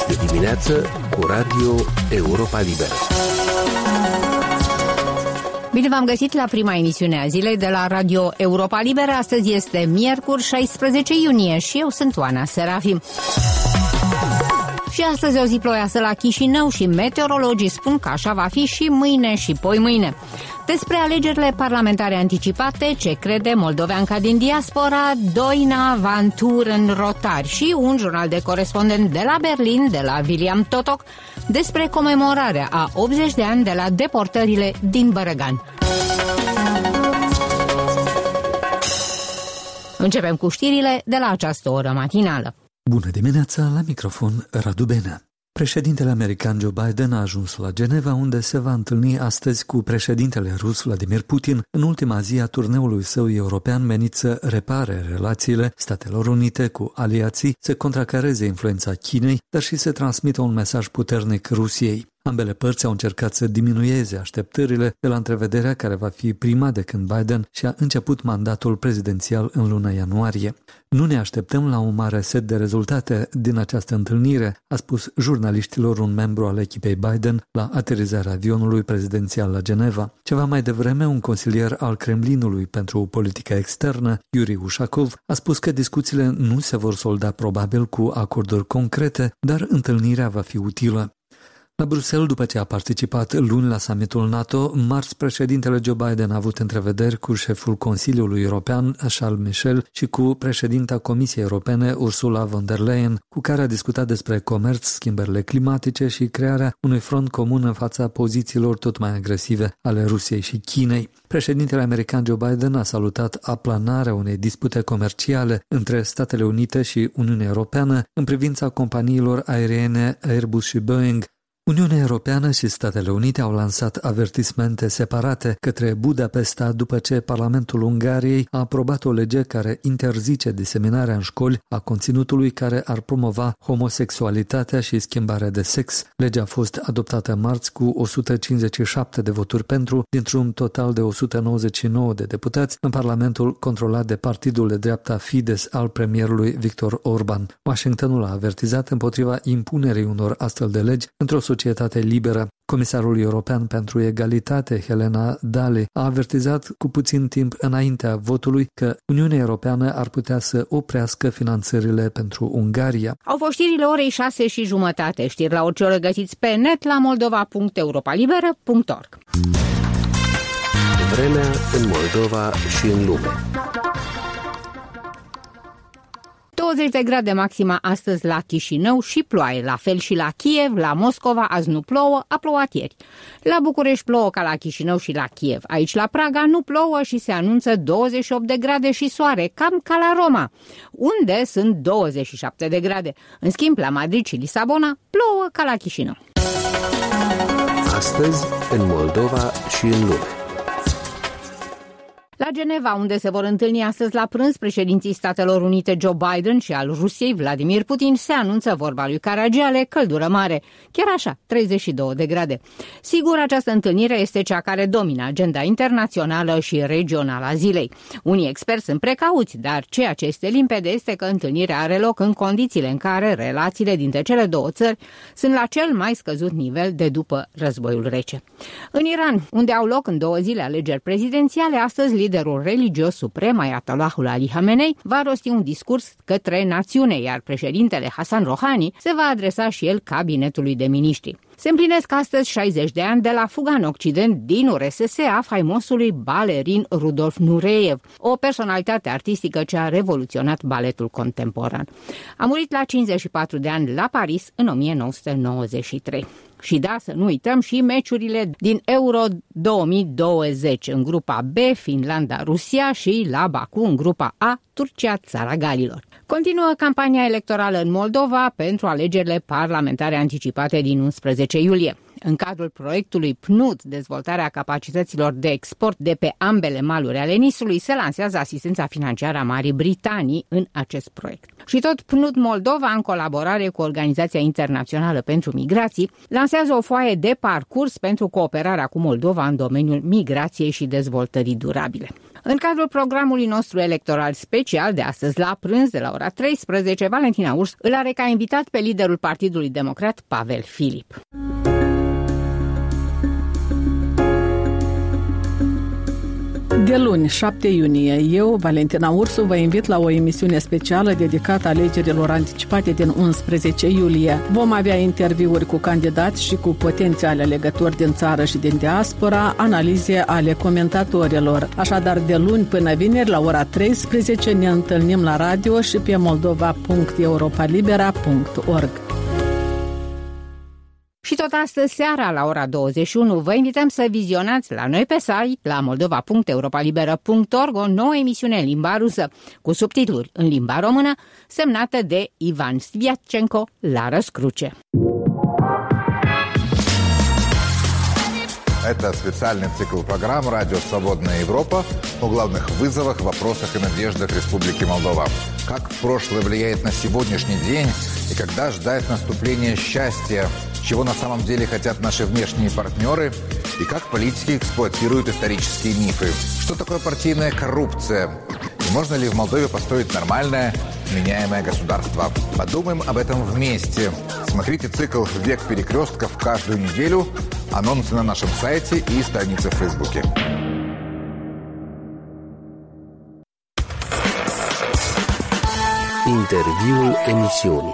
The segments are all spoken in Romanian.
De dimineață cu Radio Europa Liberă. Bine v-am găsit la prima emisiune a zilei de la Radio Europa Liberă. Astăzi este miercuri 16 iunie și eu sunt Oana Serafim. Și astăzi o zi ploioasă la Chișinău și meteorologii spun că așa va fi și mâine și poimâine. Despre alegerile parlamentare anticipate, ce crede moldoveanca din diaspora, Doina Vantur în Rotari și un jurnal de corespondent de la Berlin, de la William Totok, despre comemorarea a 80 de ani de la deportările din Bărăgan. Începem cu știrile de la această oră matinală. Bună dimineața, la microfon Radu Benea. Președintele american Joe Biden a ajuns la Geneva, unde se va întâlni astăzi cu președintele rus Vladimir Putin în ultima zi a turneului său european menit să repare relațiile Statelor Unite cu aliații, să contracareze influența Chinei, dar și să transmită un mesaj puternic Rusiei. Ambele părți au încercat să diminueze așteptările de la întrevederea care va fi prima de când Biden și-a început mandatul prezidențial în luna ianuarie. Nu ne așteptăm la un mare set de rezultate din această întâlnire, a spus jurnaliștilor un membru al echipei Biden la aterizarea avionului prezidențial la Geneva. Ceva mai devreme, un consilier al Kremlinului pentru politica externă, Yuri Ushakov, a spus că discuțiile nu se vor solda probabil cu acorduri concrete, dar întâlnirea va fi utilă. La Bruxelles, după ce a participat luni la summitul NATO, marți președintele Joe Biden a avut întrevederi cu șeful Consiliului European, Charles Michel, și cu președinta Comisiei Europene, Ursula von der Leyen, cu care a discutat despre comerț, schimbările climatice și crearea unui front comun în fața pozițiilor tot mai agresive ale Rusiei și Chinei. Președintele american Joe Biden a salutat aplanarea unei dispute comerciale între Statele Unite și Uniunea Europeană în privința companiilor aeriene Airbus și Boeing. Uniunea Europeană și Statele Unite au lansat avertismente separate către Budapesta după ce Parlamentul Ungariei a aprobat o lege care interzice diseminarea în școli a conținutului care ar promova homosexualitatea și schimbarea de sex. Legea a fost adoptată marți cu 157 de voturi pentru, dintr-un total de 199 de deputați, în Parlamentul controlat de partidul de dreapta Fidesz al premierului Viktor Orban. Washingtonul a avertizat împotriva impunerii unor astfel de legi într-o societate liberă. Comisarul European pentru Egalitate, Helena Dalli, a avertizat cu puțin timp înaintea votului că Uniunea Europeană ar putea să oprească finanțările pentru Ungaria. Au fost știrile orei 6:30. Știri la orice oră găsiți pe net la moldova.europalibera.org. Vremea în Moldova și în lume. 20 de grade maxima astăzi la Chișinău și ploaie, la fel și la Kiev, la Moscova azi nu plouă, a plouat ieri. La București plouă ca la Chișinău și la Kiev. Aici la Praga nu plouă și se anunță 28 de grade și soare, cam ca la Roma, unde sunt 27 de grade. În schimb, la Madrid și Lisabona plouă ca la Chișinău. Astăzi în Moldova și în lume. La Geneva, unde se vor întâlni astăzi la prânz președinții Statelor Unite Joe Biden și al Rusiei Vladimir Putin, se anunță, vorba lui Caragiale, căldură mare, chiar așa, 32 de grade. Sigur, această întâlnire este cea care domină agenda internațională și regională a zilei. Unii experți sunt precauți, dar ceea ce este limpede este că întâlnirea are loc în condițiile în care relațiile dintre cele două țări sunt la cel mai scăzut nivel de după războiul rece. În Iran, unde au loc în 2 zile alegeri prezidențiale, astăzi liderul religios suprem, Ayatollahul Ali Khamenei, va rosti un discurs către națiune, iar președintele Hassan Rouhani se va adresa și el cabinetului de miniștri. Se împlinesc astăzi 60 de ani de la fuga în Occident din URSS a faimosului balerin Rudolf Nureyev, o personalitate artistică ce a revoluționat baletul contemporan. A murit la 54 de ani la Paris în 1993. Și da, să nu uităm și meciurile din Euro 2020 în grupa B, Finlanda, Rusia, și la Baku în grupa A, Turcia, țara Galilor. Continuă campania electorală în Moldova pentru alegerile parlamentare anticipate din 11 iulie. În cadrul proiectului PNUD, dezvoltarea capacităților de export de pe ambele maluri ale Nisului, se lansează asistența financiară a Marii Britanii în acest proiect. Și tot PNUD Moldova, în colaborare cu Organizația Internațională pentru Migrații, lansează o foaie de parcurs pentru cooperarea cu Moldova în domeniul migrației și dezvoltării durabile. În cadrul programului nostru electoral special de astăzi la prânz, de la ora 13, Valentina Urs îl are ca invitat pe liderul Partidului Democrat, Pavel Filip. De luni, 7 iunie, eu, Valentina Ursu, vă invit la o emisiune specială dedicată alegerilor anticipate din 11 iulie. Vom avea interviuri cu candidați și cu potențiale alegători din țară și din diaspora, analize ale comentatorilor. Așadar, de luni până vineri, la ora 13, ne întâlnim la radio și pe moldova.europalibera.org. Și tot astăzi seara, la ora 21, vă invităm să vizionați la noi pe site, la moldova.europalibera.org, o nouă emisiune în limba rusă, cu subtitluri în limba română, semnată de Ivan Sviatchenko la răscruce. Это специальный цикл программ «Радио Свободная Европа» о главных вызовах, вопросах и надеждах Республики Молдова. Как прошлое влияет на сегодняшний день и когда ждать наступления счастья, чего на самом деле хотят наши внешние партнеры и как политики эксплуатируют исторические мифы. Что такое партийная коррупция? И можно ли в Молдове построить нормальное, меняемое государство? Подумаем об этом вместе. Смотрите цикл «Век перекрестков» каждую неделю. Анонсы на нашем сайте и странице в Фейсбуке. Interviul emisiunii.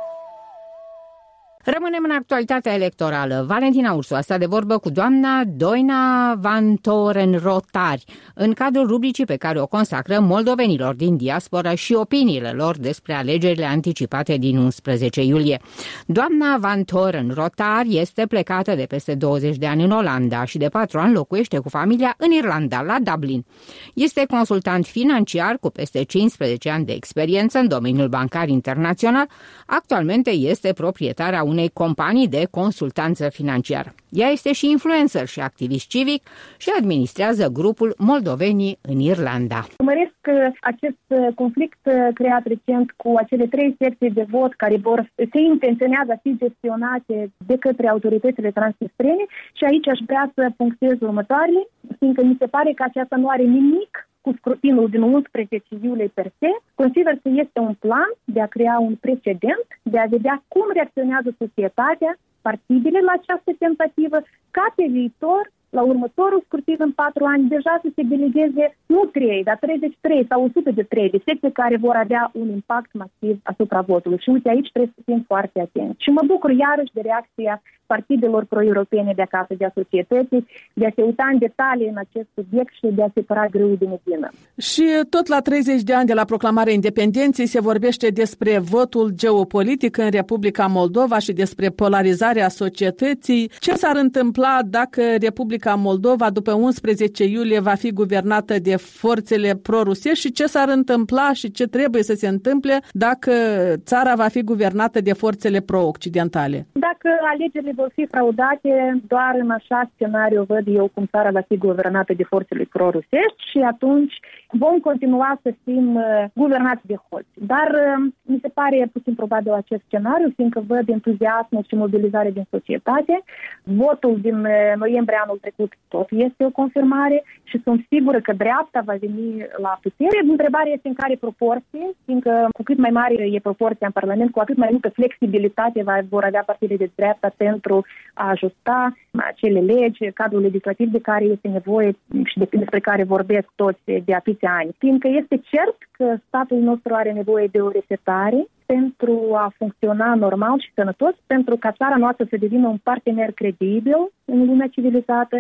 Rămânem în actualitatea electorală. Valentina Ursu a stat de vorbă cu doamna Doina Van Toren-Rotari în cadrul rubricii pe care o consacră moldovenilor din diaspora și opiniile lor despre alegerile anticipate din 11 iulie. Doamna Van Toren-Rotari este plecată de peste 20 de ani în Olanda și de 4 ani locuiește cu familia în Irlanda, la Dublin. Este consultant financiar cu peste 15 ani de experiență în domeniul bancar internațional. Actualmente este proprietarea unei companii de consultanță financiară. Ea este și influencer și activist civic și administrează grupul Moldovenii în Irlanda. Urmăresc acest conflict creat recent cu acele 3 secții de vot care se intenționează a fi gestionate de către autoritățile transnistrene și aici aș vrea să punctez următoarele, fiindcă mi se pare că aceasta nu are nimic cu scrutinul din 11 iulie per se. Consider că este un plan de a crea un precedent, de a vedea cum reacționează societatea, partidele la această tentativă, ca pe viitor, la următorul scrutin în 4 ani, deja să se delegheze nu 3, dar 33 sau 103 de secții care vor avea un impact masiv asupra votului. Și uite, aici trebuie să fim foarte atenți. Și mă bucur iarăși de reacția partidelor pro-europene de acasă, de a societății, de a se uita în detalii în acest subiect și de a separa grâul de medină. Și tot la 30 de ani de la proclamarea independenței se vorbește despre votul geopolitic în Republica Moldova și despre polarizarea societății. Ce s-ar întâmpla dacă Republica Moldova după 11 iulie va fi guvernată de forțele pro-rusești și ce s-ar întâmpla și ce trebuie să se întâmple dacă țara va fi guvernată de forțele pro-occidentale? Dacă alegerile vor fi fraudate, doar în așa scenariu văd eu cum țara va fi guvernată de forțele pro-rusești și atunci vom continua să fim guvernați de hoți. Dar mi se pare puțin probabil acest scenariu, fiindcă văd entuziasmul și mobilizare din societate. Votul din noiembrie anul trecut tot este o confirmare și sunt sigură că dreapta va veni la putere. Întrebarea este în care proporție, fiindcă cu cât mai mare e proporția în Parlament, cu atât mai multă flexibilitate vor avea partidele de dreapta pentru a ajusta acele legi, cadrul legislativ de care este nevoie și despre care vorbesc toți de atâția ani. Fiindcă este cert că statul nostru are nevoie de o resetare pentru a funcționa normal și sănătos, pentru ca țara noastră să devină un partener credibil în lumea civilizată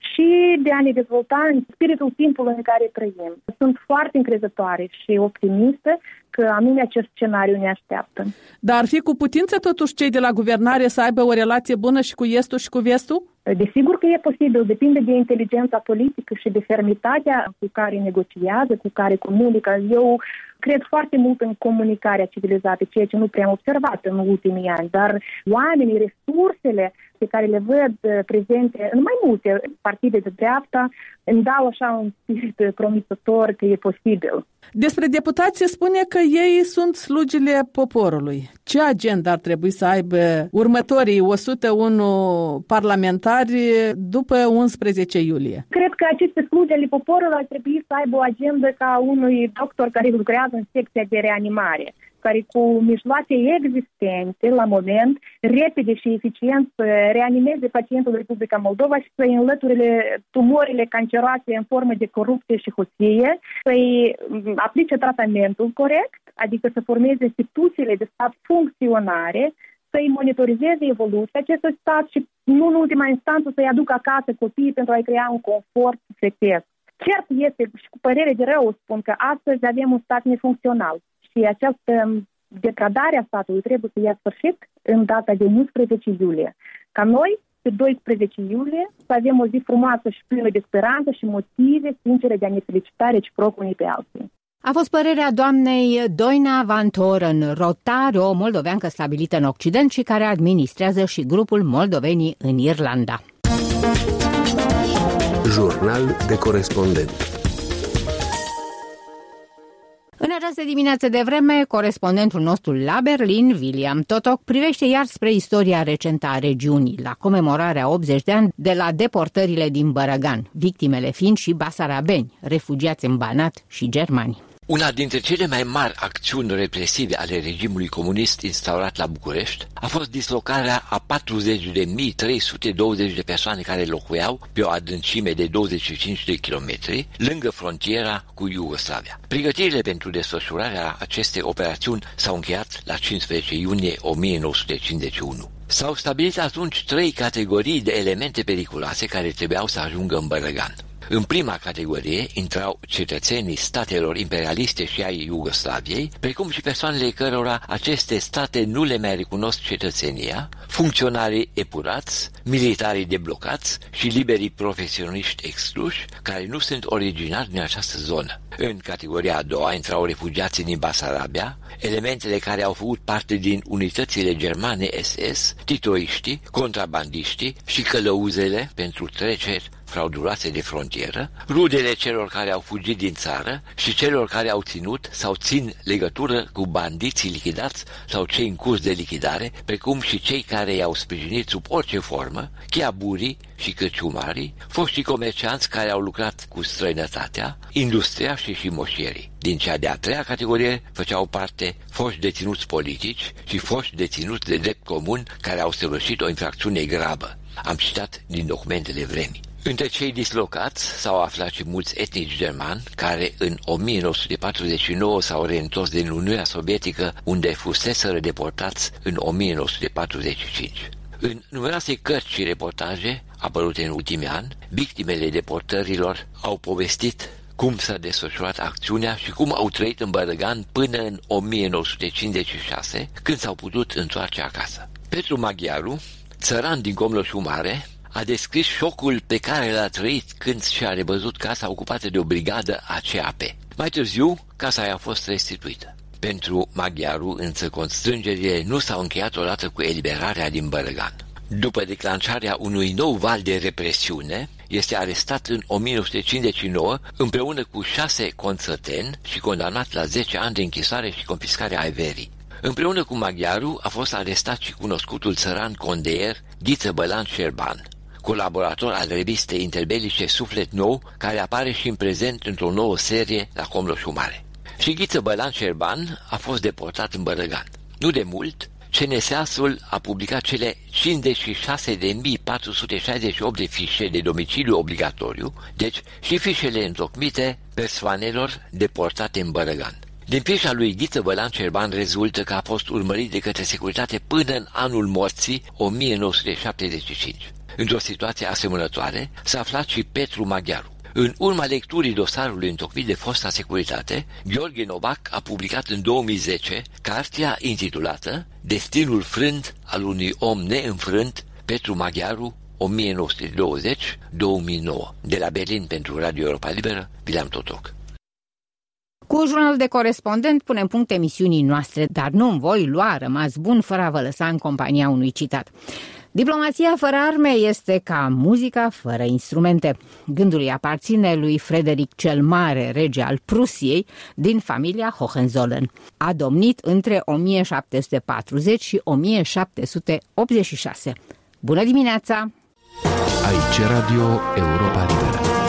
și de a ne dezvolta în spiritul timpului în care trăim. Sunt foarte încrezătoare și optimistă că anume acest scenariu ne așteaptă. Dar ar fi cu putință totuși cei de la guvernare să aibă o relație bună și cu estul și cu vestul? Desigur că e posibil, depinde de inteligența politică și de fermitatea cu care negociază, cu care comunică. Eu cred foarte mult în comunicarea civilizată, ceea ce nu prea am observat în ultimii ani, dar oamenii, resursele pe care le văd prezente în mai multe partide de dreapta îmi dau așa un spirit promițător că e posibil. Despre deputați se spune că ei sunt slugile poporului. Ce agenda ar trebui să aibă următorii 101 parlamentari după 11 iulie? Cred că aceste slugi ale poporului ar trebui să aibă o agendă ca unui doctor care lucrează în secția de reanimare, care cu mijloace existente la moment, repede și eficient să reanimeze pacientul Republica Moldova și să-i înlăture tumorile canceroase în formă de corupție și hostie, să-i aplice tratamentul corect, adică să formeze instituțiile de stat funcționare, să-i monitorizeze evoluția acestui stat și, nu în ultima instanță, să-i aducă acasă copiii pentru a-i crea un confort sufletesc. Cert este, și cu părere de rău spun, că astăzi avem un stat nefuncțional. Și această degradare a statului trebuie să ia sfârșit în data de 11 iulie. Ca noi, pe 12 iulie, să avem o zi frumoasă și plină de speranță și motive sincere de a ne felicita reciproc unii pe alții. A fost părerea doamnei Doina Van Toren Rotar, o moldoveancă stabilită în Occident și care administrează și grupul Moldovenii în Irlanda. Jurnal de corespondent. În această dimineață de vreme, corespondentul nostru la Berlin, William Totoc, privește iar spre istoria recentă a regiunii, la comemorarea 80 de ani de la deportările din Bărăgan, victimele fiind și basarabeni, refugiați în Banat și germani. Una dintre cele mai mari acțiuni represive ale regimului comunist instaurat la București a fost dislocarea a 40.320 de persoane care locuiau pe o adâncime de 25 de kilometri lângă frontiera cu Iugoslavia. Pregătirile pentru desfășurarea acestei operațiuni s-au încheiat la 15 iunie 1951. S-au stabilit atunci 3 categorii de elemente periculoase care trebuiau să ajungă în Bărăgan. În prima categorie intrau cetățenii statelor imperialiste și ai Iugoslaviei, precum și persoanele cărora aceste state nu le mai recunosc cetățenia, funcționarii epurați, militarii deblocați și liberii profesioniști excluși, care nu sunt originari din această zonă. În categoria a doua intrau refugiații din Basarabia, elementele care au făcut parte din unitățile germane SS, titoiștii, contrabandiștii și călăuzele pentru treceri frauduloase de frontieră, rudele celor care au fugit din țară și celor care au ținut sau țin legătură cu bandiții lichidați sau cei în curs de lichidare, precum și cei care i-au sprijinit sub orice formă, chiaburii și căciumarii, foștii comercianți care au lucrat cu străinătatea, industriașii și moșierii. Din cea de-a treia categorie făceau parte foști deținuți politici și foști deținuți de drept comun care au săvârșit o infracțiune gravă. Am citat din documentele vremii. Între cei dislocați s-au aflat și mulți etnici germani care în 1949 s-au reîntors din Uniunea Sovietică, unde fuseseră deportați în 1945. În numeroase cărți și reportaje apărute în ultimii ani, victimele deportărilor au povestit cum s-a desfășurat acțiunea și cum au trăit în Bărăgan până în 1956, când s-au putut întoarce acasă. Petru Maghiaru, țăran din Comlășu Mare, a descris șocul pe care l-a trăit când și-a revăzut casa ocupată de o brigadă a CAP. Mai târziu, casa i-a fost restituită. Pentru Maghiaru, însă, constrângerile nu s-au încheiat odată cu eliberarea din Bărăgan. După declanșarea unui nou val de represiune, este arestat în 1959 împreună cu 6 conțăteni și condamnat la 10 ani de închisoare și confiscare a averii. Împreună cu Maghiaru a fost arestat și cunoscutul țăran condeier Ghiță Bălan Șerban, colaborator al revistei interbelice Suflet Nou, care apare și în prezent într-o nouă serie la Comlășu Mare. Și Ghiță Bălan Șerban a fost deportat în Bărăgan. Nu de mult, CNSA-ul a publicat cele 56.468 de fișe de domiciliu obligatoriu, deci și fișele întocmite persoanelor deportate în Bărăgan. Din fișa lui Ghiță Bălan Șerban rezultă că a fost urmărit de către securitate până în anul morții 1975. Într-o situație asemănătoare s-a aflat și Petru Maghiaru. În urma lecturii dosarului întocmit de fosta securitate, Gheorghe Novac a publicat în 2010 cartea intitulată Destinul frânt al unui om neînfrânt, Petru Maghiaru, 1920-2009. De la Berlin pentru Radio Europa Liberă, William Totoc. Cu jurnalul de corespondent punem punct emisiunii noastre, dar nu-mi voi lua rămas bun fără a vă lăsa în compania unui citat. Diplomația fără arme este ca muzica fără instrumente. Gândul îi aparține lui Frederic cel Mare, rege al Prusiei, din familia Hohenzollern. A domnit între 1740 și 1786. Bună dimineața! Aici Radio Europa Liberă.